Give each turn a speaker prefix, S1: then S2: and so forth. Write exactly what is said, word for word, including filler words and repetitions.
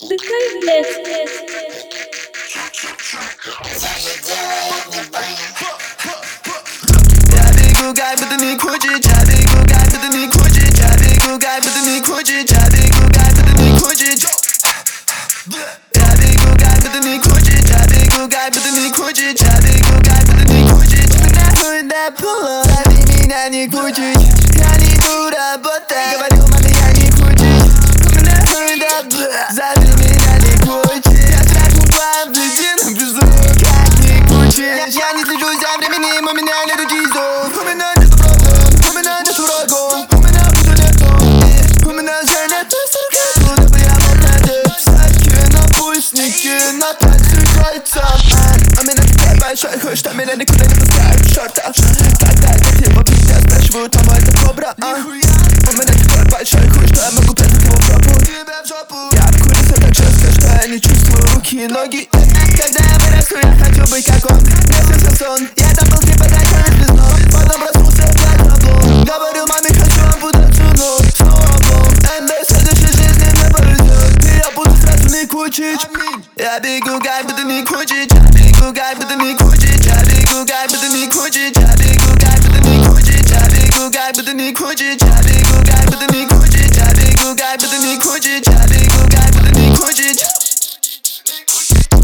S1: Отдыхай, блядь.
S2: Я бегу, как будто не хочет. Я бегу, как будто не хочет. Я бегу, как будто не хочет. Я бегу, как будто не хочет. Я бегу, как будто не хочет. Я бегу, как будто не хочет. Я бегу, как будто не хочет. Нахуй да пула, ты меня не хочешь. Я не иду работать. Говорю, маме, я не хочешь. Нахуй да бля, зови меня не хочешь. Я трахну по блединам безу, как не хочешь. Я не слежу за временем, у меня нету часов. У меня нету проблем, у меня нету врагов. У меня буду летом, у меня же нету сурка. Куда бы я мог надеть всякие напульсники на танцы кольцам. У меня такой большой хуй, что меня никуда не пускают в шортах. Когда дети по пизде спрашивают, а мой это кобра. У меня такой большой хуй, что я могу прятать его в жопу. Я обкурился так жестко, что я не чувствую руки и ноги. Когда я вырасту, я хочу быть как он. Мне снился сон, я там был типа дракон без ног. Потом проснулся опять на облом. Говорю маме, хочу ампутацию ног. Снова облом, МД в следующей жизни мне повезет. И я буду сразу не кучить. Я бегу, как будто не кучить. Я бегу, как будто не кучить. Я бегу, как будто не кучить. Я бегу, как будто не кучить. Я бегу, как будто не кучить. Я бегу, как будто не кучить. Я бегу, как будто не кучить. Я бегу, как будто не кучить.